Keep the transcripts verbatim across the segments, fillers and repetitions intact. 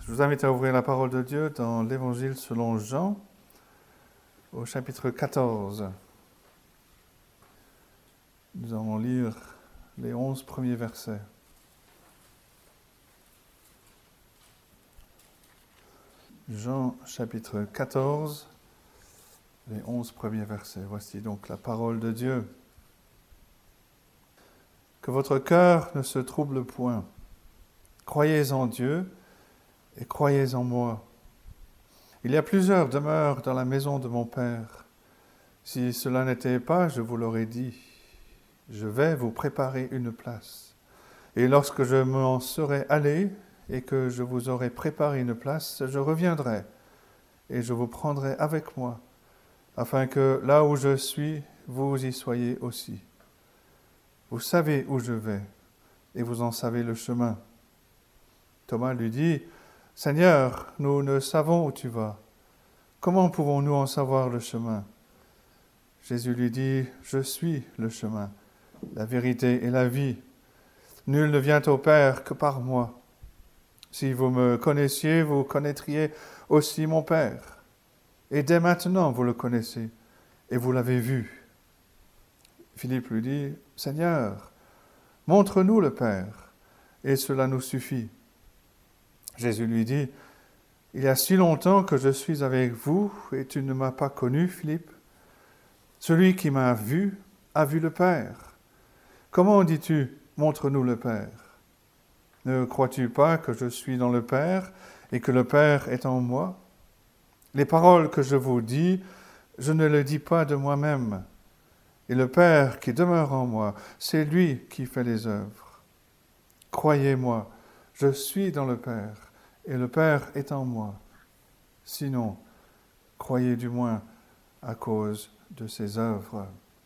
Je vous invite à ouvrir la parole de Dieu dans l'Évangile selon Jean, au chapitre quatorze. Nous allons lire les onze premiers versets. Jean, chapitre quatorze, les onze premiers versets. Voici donc la parole de Dieu. Que votre cœur ne se trouble point. Croyez en Dieu et croyez en moi. Il y a plusieurs demeures dans la maison de mon Père. Si cela n'était pas, je vous l'aurais dit. Je vais vous préparer une place. Et lorsque je m'en serai allé et que je vous aurai préparé une place, je reviendrai et je vous prendrai avec moi, afin que là où je suis, vous y soyez aussi. Vous savez où je vais et vous en savez le chemin. Thomas lui dit, « Seigneur, nous ne savons où tu vas. Comment pouvons-nous en savoir le chemin ?» Jésus lui dit, « Je suis le chemin, la vérité et la vie. Nul ne vient au Père que par moi. Si vous me connaissiez, vous connaîtriez aussi mon Père. Et dès maintenant, vous le connaissez et vous l'avez vu. » Philippe lui dit, « Seigneur, montre-nous le Père, et cela nous suffit. » Jésus lui dit, « Il y a si longtemps que je suis avec vous, et tu ne m'as pas connu, Philippe. Celui qui m'a vu a vu le Père. Comment dis-tu, montre-nous le Père? Ne crois-tu pas que je suis dans le Père, et que le Père est en moi? Les paroles que je vous dis, je ne les dis pas de moi-même. Et le Père qui demeure en moi, c'est lui qui fait les œuvres. Croyez-moi, je suis dans le Père, et le Père est en moi. Sinon, croyez du moins à cause de ses œuvres. »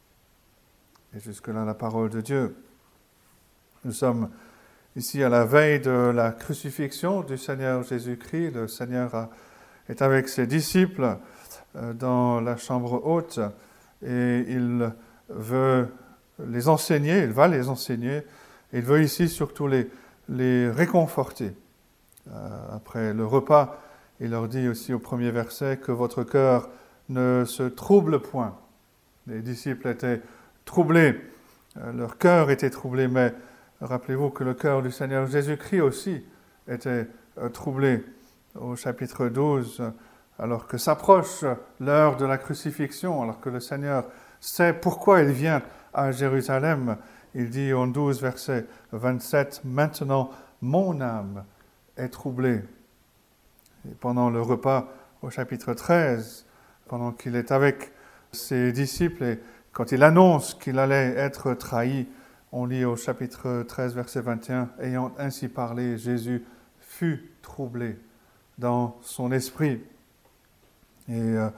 Et jusque-là, la parole de Dieu. Nous sommes ici à la veille de la crucifixion du Seigneur Jésus-Christ. Le Seigneur a, est avec ses disciples euh, dans la chambre haute, et il veut les enseigner, il va les enseigner, et il veut ici surtout les les réconforter. Euh, après le repas, il leur dit aussi au premier verset que votre cœur ne se trouble point. Les disciples étaient troublés, euh, leur cœur était troublé, mais rappelez-vous que le cœur du Seigneur Jésus-Christ aussi était euh, troublé. Au chapitre douze, alors que s'approche l'heure de la crucifixion, alors que le Seigneur sait pourquoi il vient à Jérusalem, il dit en douze, verset vingt-sept, « Maintenant, mon âme est troublée. » Et pendant le repas au chapitre treize, pendant qu'il est avec ses disciples et quand il annonce qu'il allait être trahi, on lit au chapitre treize, verset vingt et un, « Ayant ainsi parlé, Jésus fut troublé dans son esprit. » Et euh,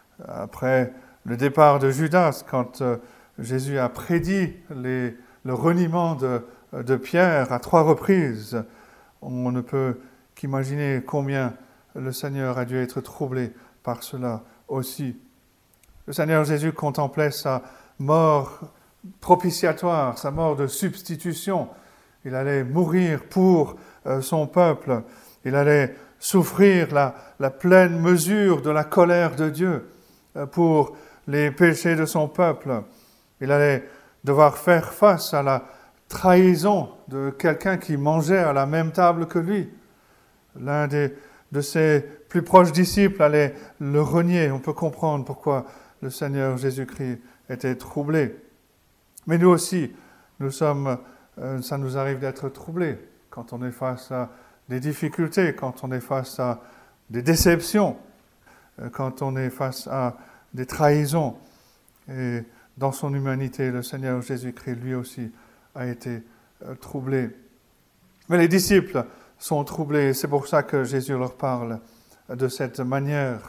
après le départ de Judas, quand euh, Jésus a prédit les le reniement de, de Pierre à trois reprises, on ne peut qu'imaginer combien le Seigneur a dû être troublé par cela aussi. Le Seigneur Jésus contemplait sa mort propitiatoire, sa mort de substitution. Il allait mourir pour euh, son peuple. Il allait souffrir la, la pleine mesure de la colère de Dieu euh, pour les péchés de son peuple. Il allait devoir faire face à la trahison de quelqu'un qui mangeait à la même table que lui. L'un des, de ses plus proches disciples allait le renier. On peut comprendre pourquoi le Seigneur Jésus-Christ était troublé. Mais nous aussi, nous sommes, euh, ça nous arrive d'être troublés quand on est face à des difficultés, quand on est face à des déceptions, euh, quand on est face à des trahisons. Et dans son humanité, le Seigneur Jésus-Christ, lui aussi, a été euh, troublé. Mais les disciples sont troublés, c'est pour ça que Jésus leur parle de cette manière.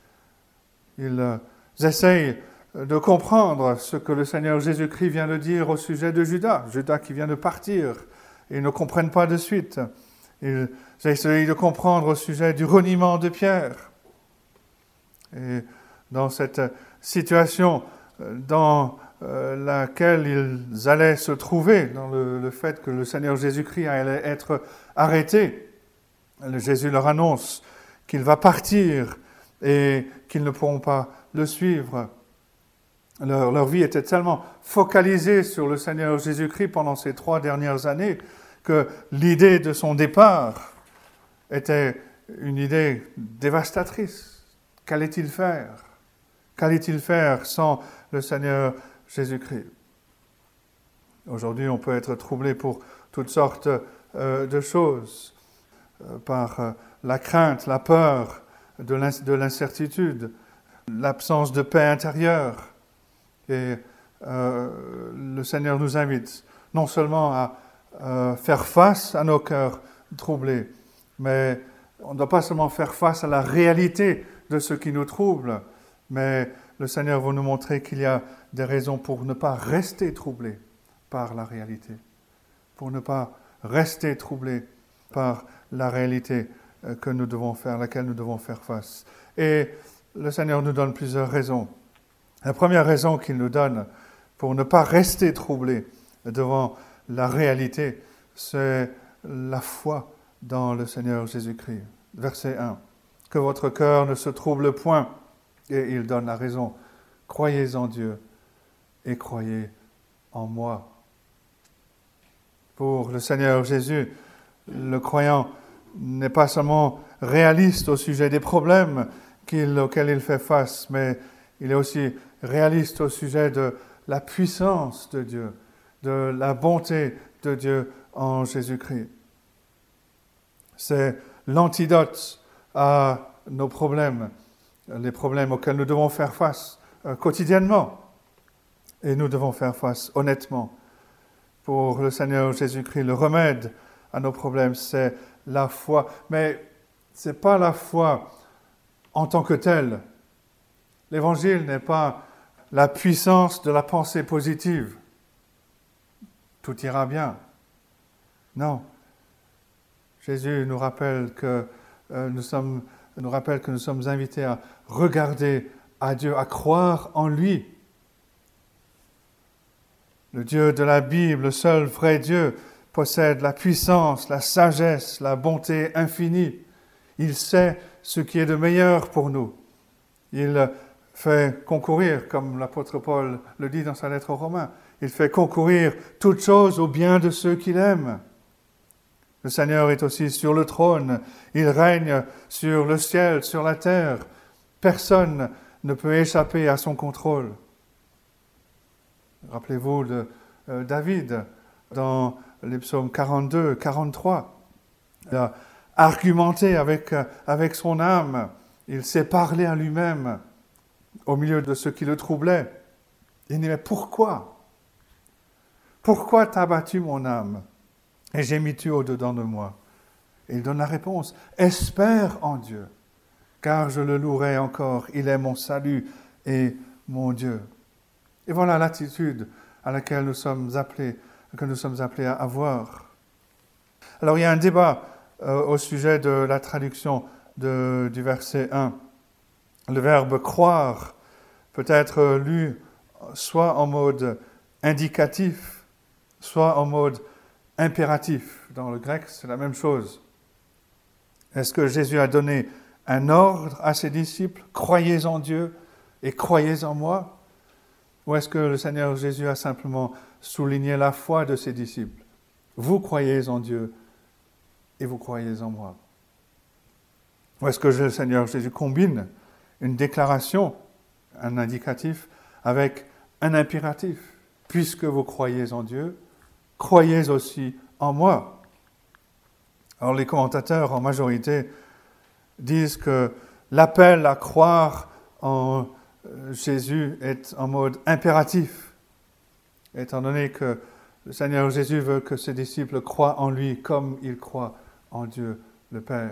Ils euh, essayent de comprendre ce que le Seigneur Jésus-Christ vient de dire au sujet de Judas, Judas qui vient de partir. Ils ne comprennent pas de suite. Ils essayent de comprendre au sujet du reniement de Pierre. Et dans cette situation dans euh, laquelle ils allaient se trouver, dans le, le fait que le Seigneur Jésus-Christ allait être arrêté, Jésus leur annonce qu'il va partir et qu'ils ne pourront pas le suivre. Leur, leur vie était tellement focalisée sur le Seigneur Jésus-Christ pendant ces trois dernières années que l'idée de son départ était une idée dévastatrice. Qu'allait-il faire? Qu'allait-il faire sans le Seigneur Jésus-Christ? Aujourd'hui, on peut être troublé pour toutes sortes euh, de choses, euh, par euh, la crainte, la peur, de, l'in- de l'incertitude, l'absence de paix intérieure. Et euh, le Seigneur nous invite non seulement à euh, faire face à nos cœurs troublés, mais on ne doit pas seulement faire face à la réalité de ce qui nous trouble, mais le Seigneur va nous montrer qu'il y a des raisons pour ne pas rester troublés par la réalité, pour ne pas rester troublés par la réalité que nous devons faire, à laquelle nous devons faire face. Et le Seigneur nous donne plusieurs raisons. La première raison qu'il nous donne pour ne pas rester troublés devant la réalité, c'est la foi dans le Seigneur Jésus-Christ. Verset un. « Que votre cœur ne se trouble point. » Et il donne la raison. « Croyez en Dieu et croyez en moi. » Pour le Seigneur Jésus, le croyant n'est pas seulement réaliste au sujet des problèmes qu'il, auxquels il fait face, mais il est aussi réaliste au sujet de la puissance de Dieu, de la bonté de Dieu en Jésus-Christ. C'est l'antidote à nos problèmes, les problèmes auxquels nous devons faire face euh, quotidiennement. Et nous devons faire face honnêtement. Pour le Seigneur Jésus-Christ, le remède à nos problèmes, c'est la foi. Mais ce n'est pas la foi en tant que telle. L'Évangile n'est pas la puissance de la pensée positive. Tout ira bien. Non. Jésus nous rappelle que euh, nous sommes, nous rappelle que nous sommes invités à regarder à Dieu, à croire en lui. Le Dieu de la Bible, le seul vrai Dieu, possède la puissance, la sagesse, la bonté infinie. Il sait ce qui est de meilleur pour nous. Il fait concourir, comme l'apôtre Paul le dit dans sa lettre aux Romains, il fait concourir toutes choses au bien de ceux qu'il aime. Le Seigneur est aussi sur le trône. Il règne sur le ciel, sur la terre. Personne ne peut échapper à son contrôle. Rappelez-vous de euh, David, dans les psaumes quarante-deux, quarante-trois. Il a argumenté avec, avec son âme. Il s'est parlé à lui-même au milieu de ce qui le troublait. Il dit, mais pourquoi? Pourquoi t'as battu mon âme et gémis-tu au-dedans de moi? Et il donne la réponse, espère en Dieu, car je le louerai encore. Il est mon salut et mon Dieu. Et voilà l'attitude à laquelle nous sommes appelés, que nous sommes appelés à avoir. Alors il y a un débat euh, au sujet de la traduction de, du verset un. Le verbe croire peut être lu soit en mode indicatif, soit en mode impératif. Dans le grec, c'est la même chose. Est-ce que Jésus a donné un ordre à ses disciples? Croyez en Dieu et croyez en moi? Ou est-ce que le Seigneur Jésus a simplement souligné la foi de ses disciples? Vous croyez en Dieu et vous croyez en moi. Ou est-ce que le Seigneur Jésus combine une déclaration, un indicatif, avec un impératif? Puisque vous croyez en Dieu, croyez aussi en moi. Alors les commentateurs, en majorité, disent que l'appel à croire en Jésus est en mode impératif, étant donné que le Seigneur Jésus veut que ses disciples croient en lui comme il croit en Dieu le Père.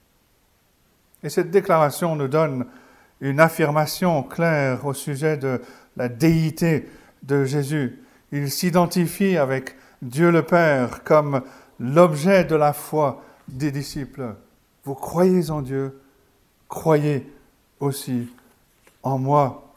Et cette déclaration nous donne une affirmation claire au sujet de la déité de Jésus. Il s'identifie avec Dieu le Père comme l'objet de la foi des disciples. Vous croyez en Dieu, croyez aussi en moi.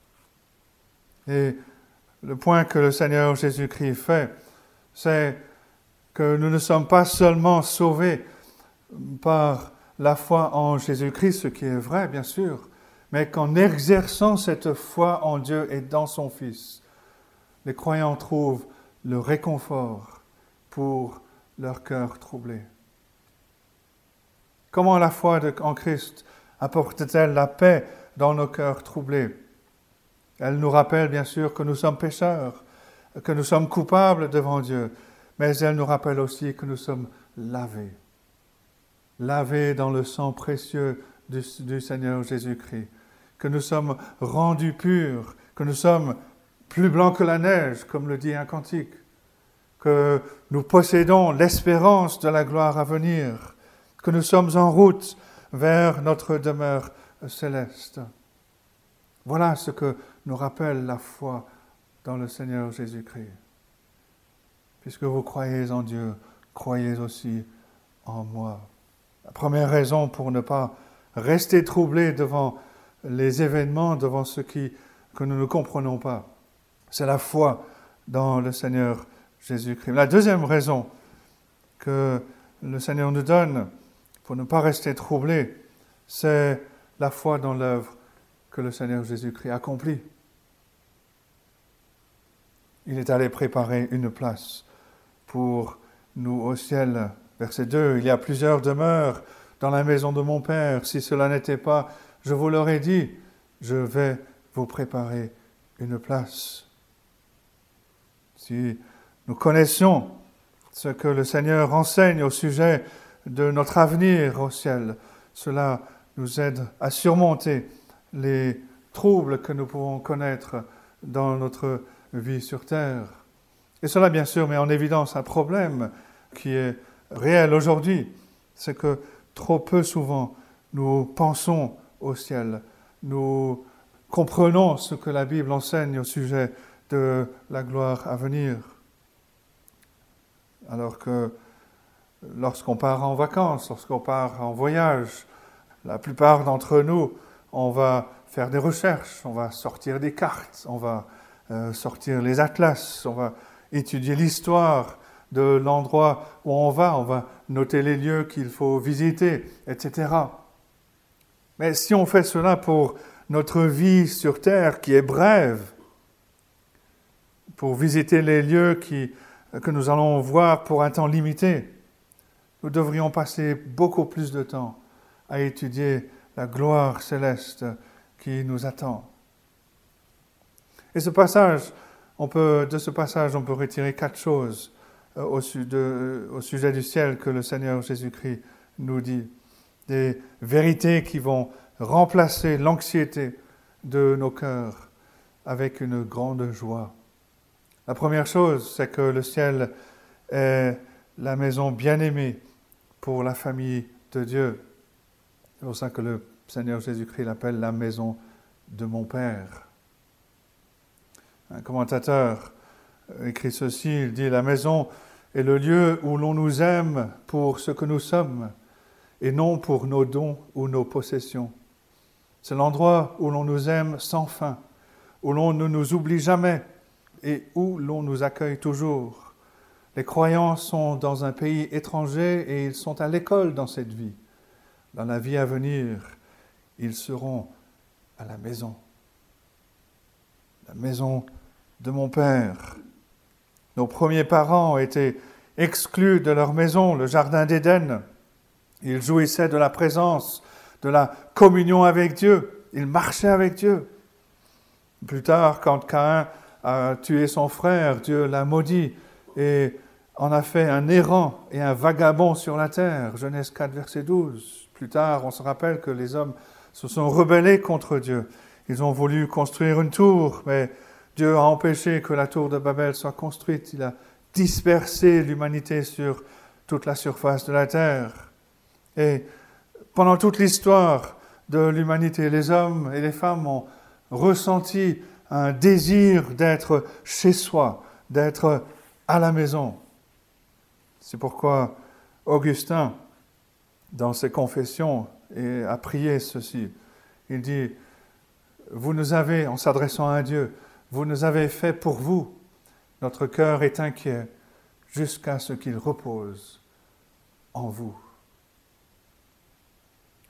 Et le point que le Seigneur Jésus-Christ fait, c'est que nous ne sommes pas seulement sauvés par la foi en Jésus-Christ, ce qui est vrai, bien sûr, mais qu'en exerçant cette foi en Dieu et dans son Fils, les croyants trouvent le réconfort pour leur cœur troublé. Comment la foi en Christ apporte-t-elle la paix dans nos cœurs troublés? Elle nous rappelle bien sûr que nous sommes pécheurs, que nous sommes coupables devant Dieu, mais elle nous rappelle aussi que nous sommes lavés. Lavés dans le sang précieux du, du Seigneur Jésus-Christ, que nous sommes rendus purs, que nous sommes plus blancs que la neige, comme le dit un cantique, que nous possédons l'espérance de la gloire à venir, que nous sommes en route vers notre demeure céleste. Voilà ce que nous rappelle la foi dans le Seigneur Jésus-Christ. Puisque vous croyez en Dieu, croyez aussi en moi. La première raison pour ne pas rester troublé devant les événements, devant ce qui, que nous ne comprenons pas, c'est la foi dans le Seigneur Jésus-Christ. La deuxième raison que le Seigneur nous donne pour ne pas rester troublé, c'est la foi dans l'œuvre que le Seigneur Jésus-Christ accomplit. Il est allé préparer une place pour nous au ciel. Verset deux, « Il y a plusieurs demeures dans la maison de mon Père. Si cela n'était pas, je vous l'aurais dit, je vais vous préparer une place. » Si nous connaissions ce que le Seigneur enseigne au sujet de notre avenir au ciel, cela nous aide à surmonter les troubles que nous pouvons connaître dans notre vie sur terre. Et cela, bien sûr, met en évidence un problème qui est réel aujourd'hui, c'est que trop peu souvent nous pensons au ciel, nous comprenons ce que la Bible enseigne au sujet de la gloire à venir. Alors que lorsqu'on part en vacances, lorsqu'on part en voyage, la plupart d'entre nous, on va faire des recherches, on va sortir des cartes, on va euh, sortir les atlas, on va étudier l'histoire de l'endroit où on va, on va noter les lieux qu'il faut visiter, et cetera. Mais si on fait cela pour notre vie sur terre qui est brève, pour visiter les lieux qui, que nous allons voir pour un temps limité, nous devrions passer beaucoup plus de temps à étudier la gloire céleste qui nous attend. Et ce passage, on peut, de ce passage, on peut retirer quatre choses au, su, de, au sujet du ciel que le Seigneur Jésus-Christ nous dit. Des vérités qui vont remplacer l'anxiété de nos cœurs avec une grande joie. La première chose, c'est que le ciel est la maison bien-aimée pour la famille de Dieu. C'est pour ça que le Seigneur Jésus-Christ l'appelle la maison de mon Père. Un commentateur écrit ceci, il dit « La maison est le lieu où l'on nous aime pour ce que nous sommes et non pour nos dons ou nos possessions. C'est l'endroit où l'on nous aime sans fin, où l'on ne nous oublie jamais et où l'on nous accueille toujours. Les croyants sont dans un pays étranger et ils sont à l'école dans cette vie. Dans la vie à venir, ils seront à la maison. La maison de mon Père. Nos premiers parents ont été exclus de leur maison, le jardin d'Éden. Ils jouissaient de la présence, de la communion avec Dieu. Ils marchaient avec Dieu. Plus tard, quand Caïn a tué son frère, Dieu l'a maudit et en a fait un errant et un vagabond sur la terre. Genèse quatre, verset douze. Plus tard, on se rappelle que les hommes se sont rebellés contre Dieu. Ils ont voulu construire une tour, mais Dieu a empêché que la tour de Babel soit construite. Il a dispersé l'humanité sur toute la surface de la terre. Et pendant toute l'histoire de l'humanité, les hommes et les femmes ont ressenti un désir d'être chez soi, d'être à la maison. C'est pourquoi Augustin, dans ses confessions, a prié ceci. Il dit, « Vous nous avez, en s'adressant à Dieu, vous nous avez fait pour vous. Notre cœur est inquiet jusqu'à ce qu'il repose en vous. »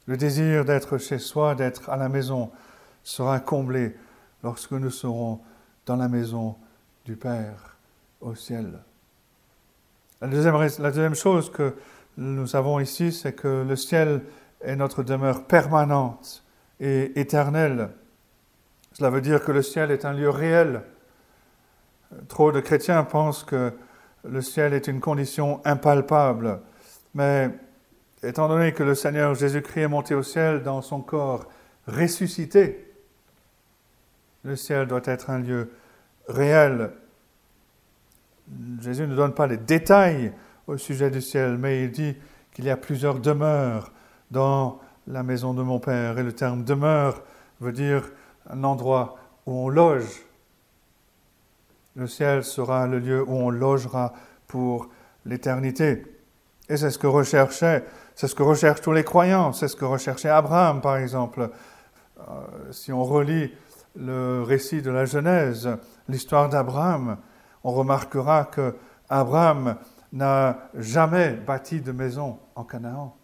Le désir d'être chez soi, d'être à la maison, sera comblé lorsque nous serons dans la maison du Père au ciel. La deuxième, la deuxième chose que nous avons ici, c'est que le ciel est notre demeure permanente et éternelle. Cela veut dire que le ciel est un lieu réel. Trop de chrétiens pensent que le ciel est une condition impalpable, mais étant donné que le Seigneur Jésus-Christ est monté au ciel dans son corps ressuscité, le ciel doit être un lieu réel. Jésus ne donne pas les détails au sujet du ciel, mais il dit qu'il y a plusieurs demeures dans la maison de mon Père. Et le terme demeure veut dire un endroit où on loge. Le ciel sera le lieu où on logera pour l'éternité. Et c'est ce que recherchait, c'est ce que recherchent tous les croyants, c'est ce que recherchait Abraham, par exemple. Euh, si on relit le récit de la Genèse, l'histoire d'Abraham, on remarquera que Abraham n'a jamais bâti de maison en Canaan.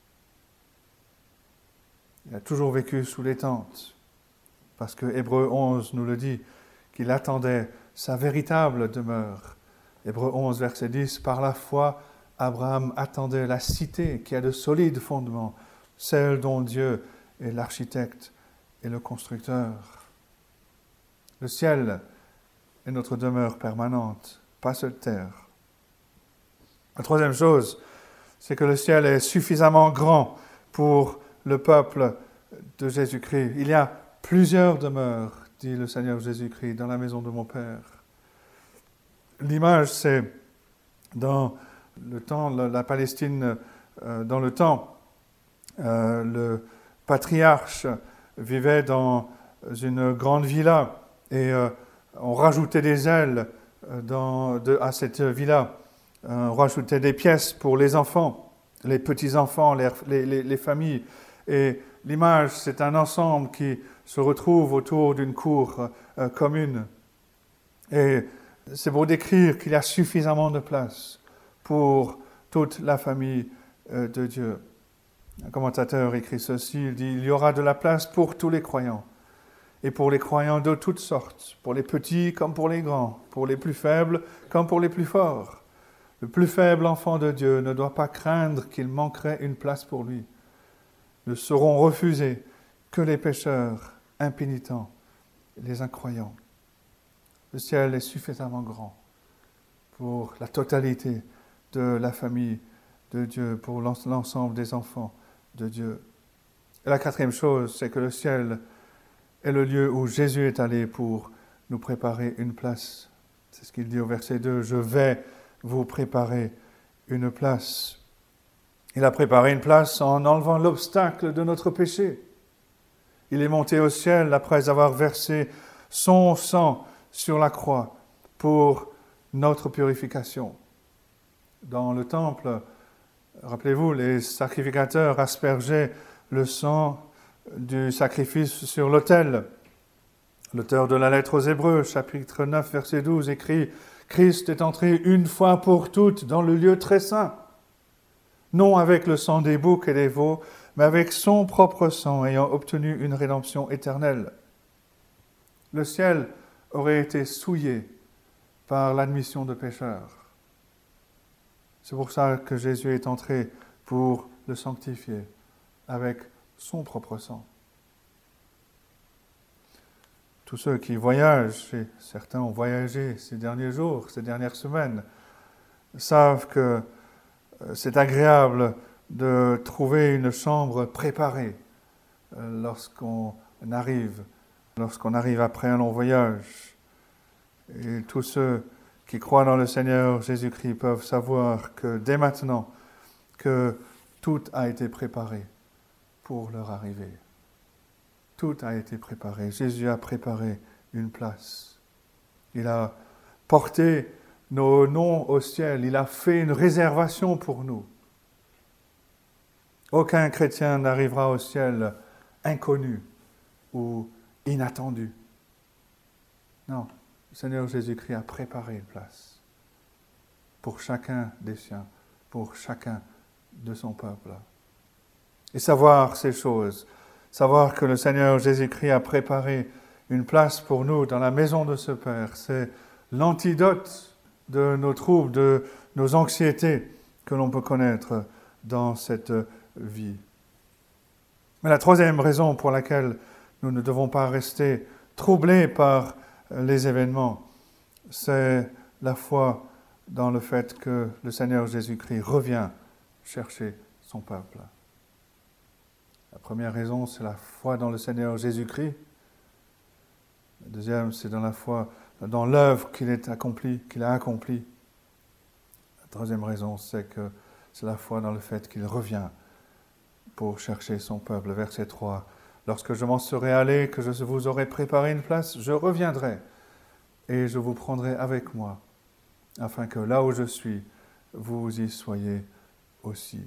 Il a toujours vécu sous les tentes, parce que Hébreux onze nous le dit, qu'il attendait sa véritable demeure. Hébreux onze, verset dix, par la foi, Abraham attendait la cité qui a de solides fondements, celle dont Dieu est l'architecte et le constructeur. Le ciel est notre demeure permanente, pas cette terre. La troisième chose, c'est que le ciel est suffisamment grand pour le peuple de Jésus-Christ. Il y a plusieurs demeures, dit le Seigneur Jésus-Christ, dans la maison de mon Père. L'image, c'est dans le temps, la, la Palestine, euh, dans le temps, euh, le patriarche vivait dans une grande villa et euh, on rajoutait des ailes dans, de, à cette villa. On rajoutait des pièces pour les enfants, les petits-enfants, les, les, les familles. Et l'image, c'est un ensemble qui se retrouve autour d'une cour euh, commune. Et c'est pour décrire qu'il y a suffisamment de place pour toute la famille euh, de Dieu. Un commentateur écrit ceci, il dit « Il y aura de la place pour tous les croyants, et pour les croyants de toutes sortes, pour les petits comme pour les grands, pour les plus faibles comme pour les plus forts. Le plus faible enfant de Dieu ne doit pas craindre qu'il manquerait une place pour lui. Ne seront refusés que les pécheurs impénitents, les incroyants. Le ciel est suffisamment grand pour la totalité de la famille de Dieu, pour l'ensemble des enfants de Dieu. Et la quatrième chose, c'est que le ciel est le lieu où Jésus est allé pour nous préparer une place. C'est ce qu'il dit au verset deux, « Je vais vous préparer une place. » Il a préparé une place en enlevant l'obstacle de notre péché. Il est monté au ciel après avoir versé son sang sur la croix pour notre purification. Dans le temple, rappelez-vous, les sacrificateurs aspergeaient le sang du sacrifice sur l'autel. L'auteur de la lettre aux Hébreux, chapitre neuf, verset douze, écrit « Christ est entré une fois pour toutes dans le lieu très saint, non avec le sang des boucs et des veaux, mais avec son propre sang, ayant obtenu une rédemption éternelle. » Le ciel aurait été souillé par l'admission de pécheurs. C'est pour ça que Jésus est entré pour le sanctifier avec son propre sang. Tous ceux qui voyagent, et certains ont voyagé ces derniers jours, ces dernières semaines, savent que c'est agréable de trouver une chambre préparée lorsqu'on arrive, lorsqu'on arrive après un long voyage. Et tous ceux qui croient dans le Seigneur Jésus-Christ peuvent savoir que dès maintenant, que tout a été préparé pour leur arrivée. Tout a été préparé. Jésus a préparé une place. Il a porté nos noms au ciel. Il a fait une réservation pour nous. Aucun chrétien n'arrivera au ciel inconnu ou inattendu. Non, le Seigneur Jésus-Christ a préparé une place pour chacun des siens, pour chacun de son peuple. et savoir ces choses, savoir que le Seigneur Jésus-Christ a préparé une place pour nous dans la maison de ce Père, c'est l'antidote de nos troubles, de nos anxiétés que l'on peut connaître dans cette vie. Mais la troisième raison pour laquelle nous ne devons pas rester troublés par les événements, c'est la foi dans le fait que le Seigneur Jésus-Christ revient chercher son peuple. La première raison, c'est la foi dans le Seigneur Jésus-Christ. La deuxième, c'est dans la foi dans l'œuvre qu'il est accompli, qu'il a accomplie. La troisième raison, c'est que c'est la foi dans le fait qu'il revient pour chercher son peuple. Verset trois. Lorsque je m'en serai allé, que je vous aurai préparé une place, je reviendrai et je vous prendrai avec moi, afin que là où je suis, vous y soyez aussi.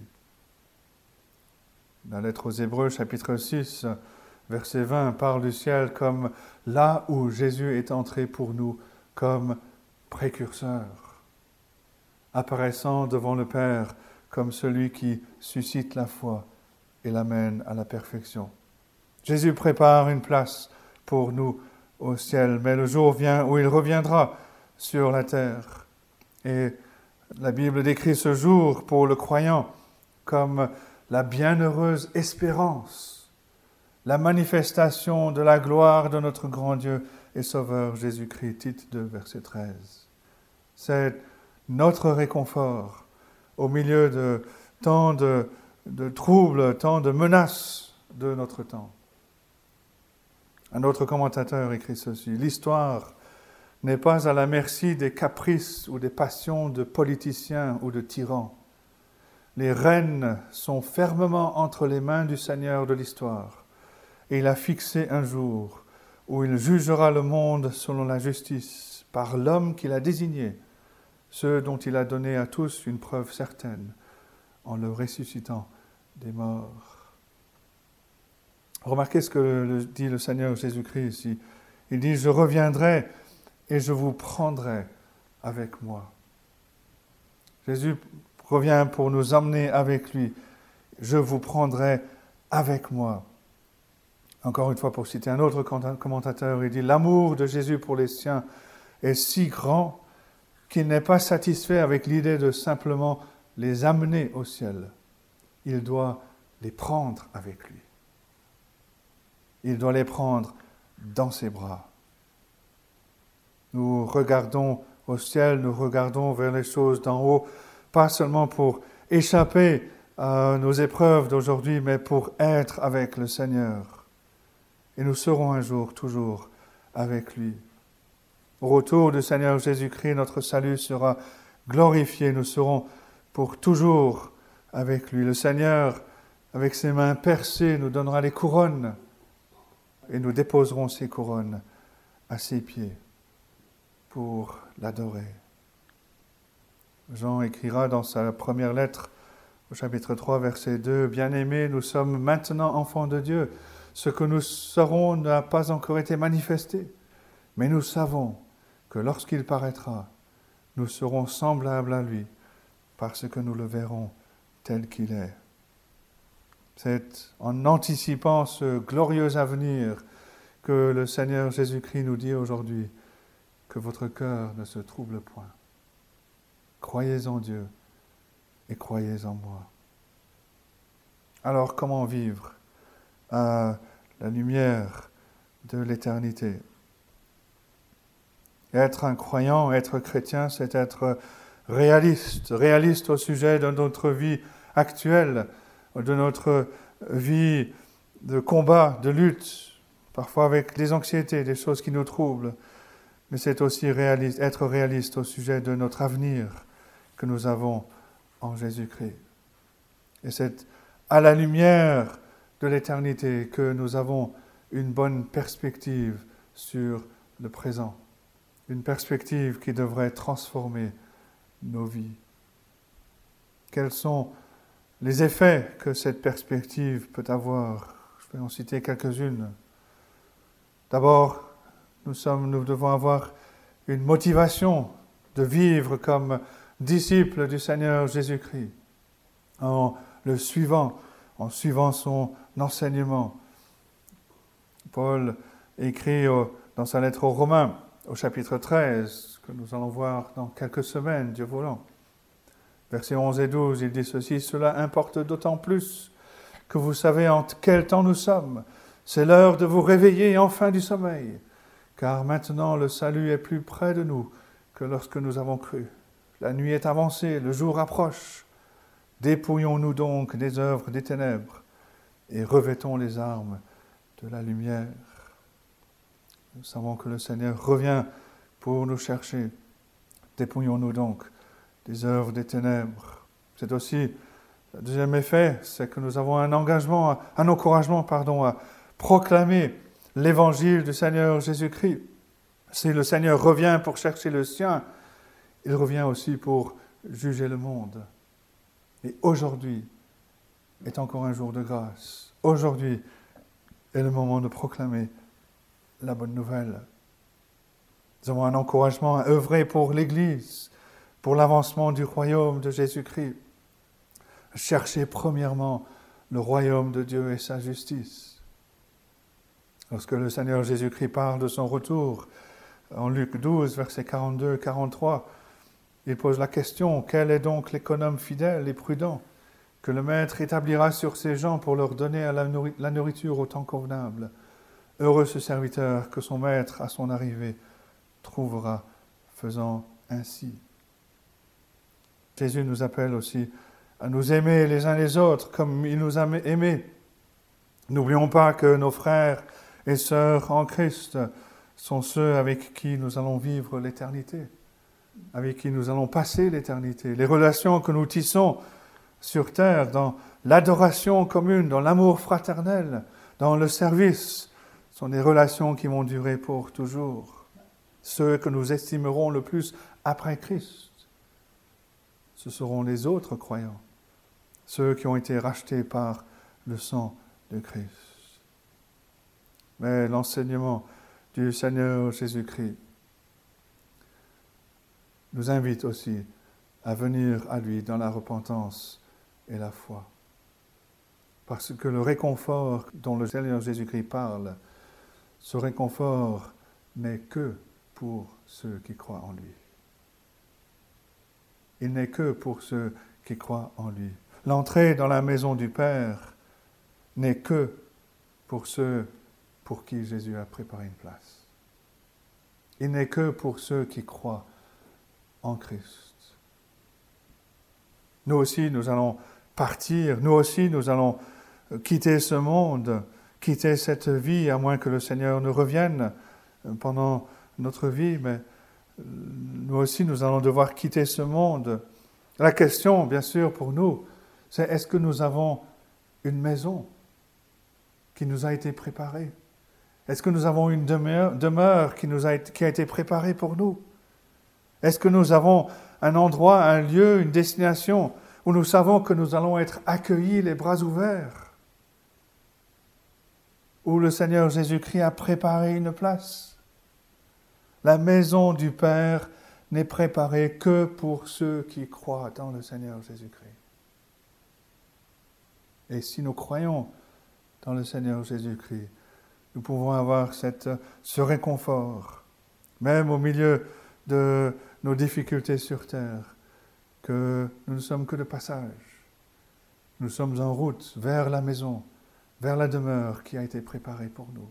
La lettre aux Hébreux, chapitre six, verset vingt, parle du ciel comme là où Jésus est entré pour nous comme précurseur, apparaissant devant le Père comme celui qui suscite la foi et l'amène à la perfection. Jésus prépare une place pour nous au ciel, mais le jour vient où il reviendra sur la terre. Et la Bible décrit ce jour pour le croyant comme la bienheureuse espérance, la manifestation de la gloire de notre grand Dieu et Sauveur Jésus-Christ. Tite deux, verset treize. C'est notre réconfort au milieu de tant de, de troubles, tant de menaces de notre temps. Un autre commentateur écrit ceci: l'histoire n'est pas à la merci des caprices ou des passions de politiciens ou de tyrans. Les rênes sont fermement entre les mains du Seigneur de l'histoire, et il a fixé un jour où il jugera le monde selon la justice, par l'homme qu'il a désigné, ceux dont il a donné à tous une preuve certaine, en le ressuscitant des morts. Remarquez ce que dit le Seigneur Jésus-Christ ici. Il dit « Je reviendrai et je vous prendrai avec moi ». Jésus revient pour nous emmener avec lui. « Je vous prendrai avec moi ». Encore une fois, pour citer un autre commentateur, il dit « L'amour de Jésus pour les siens est si grand qu'il n'est pas satisfait avec l'idée de simplement les amener au ciel. Il doit les prendre avec lui. Il doit les prendre dans ses bras. Nous regardons au ciel, nous regardons vers les choses d'en haut, pas seulement pour échapper à nos épreuves d'aujourd'hui, mais pour être avec le Seigneur. Et nous serons un jour toujours avec lui. Au retour du Seigneur Jésus-Christ, notre salut sera glorifié. Nous serons pour toujours avec lui. Le Seigneur, avec ses mains percées, nous donnera les couronnes et nous déposerons ces couronnes à ses pieds pour l'adorer. Jean écrira dans sa première lettre, au chapitre trois, verset deux, « Bien-aimés, nous sommes maintenant enfants de Dieu. Ce que nous serons n'a pas encore été manifesté, mais nous savons que lorsqu'il paraîtra, nous serons semblables à lui, parce que nous le verrons tel qu'il est. » C'est en anticipant ce glorieux avenir que le Seigneur Jésus-Christ nous dit aujourd'hui que votre cœur ne se trouble point. Croyez en Dieu et croyez en moi. Alors, comment vivre à la lumière de l'éternité? Être un croyant, être chrétien, c'est être réaliste, réaliste au sujet de notre vie actuelle, de notre vie de combat, de lutte, parfois avec des anxiétés, des choses qui nous troublent, mais c'est aussi réaliste, être réaliste au sujet de notre avenir que nous avons en Jésus-Christ. Et c'est à la lumière de l'éternité que nous avons une bonne perspective sur le présent, une perspective qui devrait transformer nos vies. Quels sont les effets que cette perspective peut avoir? Je vais en citer quelques-unes. D'abord, nous, sommes, nous devons avoir une motivation de vivre comme disciples du Seigneur Jésus-Christ. En le suivant, en suivant son enseignement. Paul écrit au, dans sa lettre aux Romains, au chapitre treize, que nous allons voir dans quelques semaines, Dieu voulant. Versets onze et douze, il dit ceci, « Cela importe d'autant plus que vous savez en quel temps nous sommes. C'est l'heure de vous réveiller enfin du sommeil, car maintenant le salut est plus près de nous que lorsque nous avons cru. La nuit est avancée, le jour approche. Dépouillons-nous donc des œuvres des ténèbres et revêtons les armes de la lumière. » Nous savons que le Seigneur revient pour nous chercher. Dépouillons-nous donc des œuvres des ténèbres. C'est aussi le deuxième effet, c'est que nous avons un engagement, un encouragement, pardon, à proclamer l'évangile du Seigneur Jésus-Christ. Si le Seigneur revient pour chercher le sien, il revient aussi pour juger le monde. Et aujourd'hui est encore un jour de grâce. Aujourd'hui est le moment de proclamer la bonne nouvelle. Nous avons un encouragement à œuvrer pour l'Église, pour l'avancement du royaume de Jésus-Christ. Cherchez premièrement le royaume de Dieu et sa justice. Lorsque le Seigneur Jésus-Christ parle de son retour, en Luc douze, versets quarante-deux à quarante-trois, il pose la question, « Quel est donc l'économe fidèle et prudent que le Maître établira sur ses gens pour leur donner à la nourriture au temps convenable? Heureux ce serviteur que son Maître, à son arrivée, trouvera faisant ainsi. » Jésus nous appelle aussi à nous aimer les uns les autres comme il nous a aimés. N'oublions pas que nos frères et sœurs en Christ sont ceux avec qui nous allons vivre l'éternité, avec qui nous allons passer l'éternité. Les relations que nous tissons sur terre, dans l'adoration commune, dans l'amour fraternel, dans le service, sont des relations qui vont durer pour toujours. Ceux que nous estimerons le plus après Christ, ce seront les autres croyants, ceux qui ont été rachetés par le sang de Christ. Mais l'enseignement du Seigneur Jésus-Christ nous invite aussi à venir à lui dans la repentance et la foi. Parce que le réconfort dont le Seigneur Jésus-Christ parle, ce réconfort n'est que pour ceux qui croient en lui. Il n'est que pour ceux qui croient en lui. L'entrée dans la maison du Père n'est que pour ceux pour qui Jésus a préparé une place. Il n'est que pour ceux qui croient en Christ. Nous aussi, nous allons partir. Nous aussi, nous allons quitter ce monde, quitter cette vie, à moins que le Seigneur ne revienne pendant notre vie, mais nous aussi, nous allons devoir quitter ce monde. La question, bien sûr, pour nous, c'est est-ce que nous avons une maison qui nous a été préparée? Est-ce que nous avons une demeure, demeure qui, nous a, qui a été préparée pour nous? Est-ce que nous avons un endroit, un lieu, une destination où nous savons que nous allons être accueillis les bras ouverts? Où le Seigneur Jésus-Christ a préparé une place? La maison du Père n'est préparée que pour ceux qui croient dans le Seigneur Jésus-Christ. Et si nous croyons dans le Seigneur Jésus-Christ, nous pouvons avoir cette, ce réconfort, même au milieu de nos difficultés sur terre, que nous ne sommes que de passage. Nous sommes en route vers la maison, vers la demeure qui a été préparée pour nous.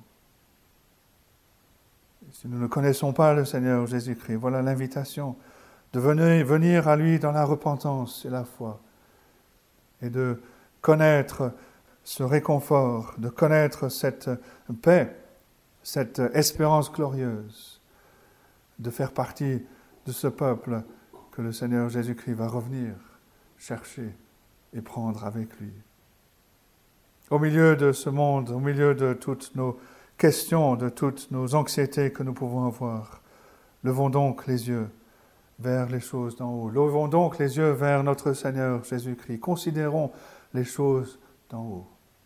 Si nous ne connaissons pas le Seigneur Jésus-Christ, voilà l'invitation de venir, venir à lui dans la repentance et la foi et de connaître ce réconfort, de connaître cette paix, cette espérance glorieuse, de faire partie de ce peuple que le Seigneur Jésus-Christ va revenir chercher et prendre avec lui. Au milieu de ce monde, au milieu de toutes nos questions, de toutes nos anxiétés que nous pouvons avoir, levons donc les yeux vers les choses d'en haut. Levons donc les yeux vers notre Seigneur Jésus-Christ. Considérons les choses d'en haut.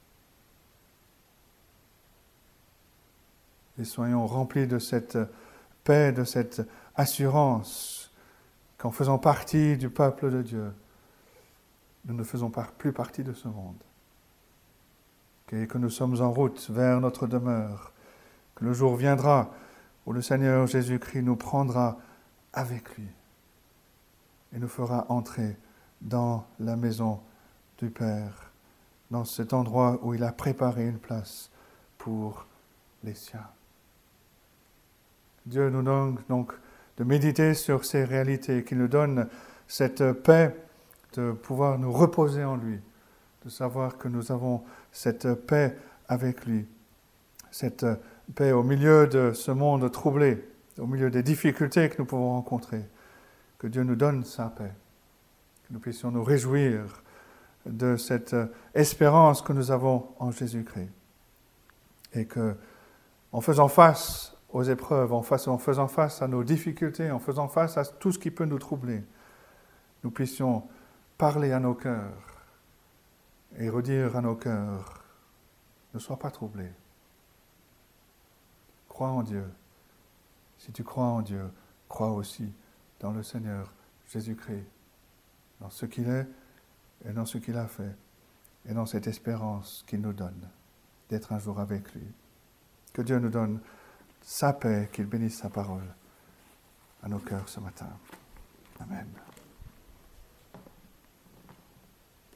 Et soyons remplis de cette paix, de cette assurance qu'en faisant partie du peuple de Dieu, nous ne faisons plus partie de ce monde. et que nous sommes en route vers notre demeure, que le jour viendra où le Seigneur Jésus-Christ nous prendra avec lui et nous fera entrer dans la maison du Père, dans cet endroit où il a préparé une place pour les siens. Dieu nous donne donc de méditer sur ces réalités, qu'il nous donne cette paix de pouvoir nous reposer en lui, de savoir que nous avons cette paix avec lui, cette paix au milieu de ce monde troublé, au milieu des difficultés que nous pouvons rencontrer, que Dieu nous donne sa paix, que nous puissions nous réjouir de cette espérance que nous avons en Jésus-Christ, et que, en faisant face aux épreuves, en, face, en faisant face à nos difficultés, en faisant face à tout ce qui peut nous troubler, nous puissions parler à nos cœurs et redire à nos cœurs, ne sois pas troublé. Crois en Dieu. Si tu crois en Dieu, crois aussi dans le Seigneur Jésus-Christ, dans ce qu'il est et dans ce qu'il a fait, et dans cette espérance qu'il nous donne d'être un jour avec lui. Que Dieu nous donne sa paix, qu'il bénisse sa parole à nos cœurs ce matin. Amen.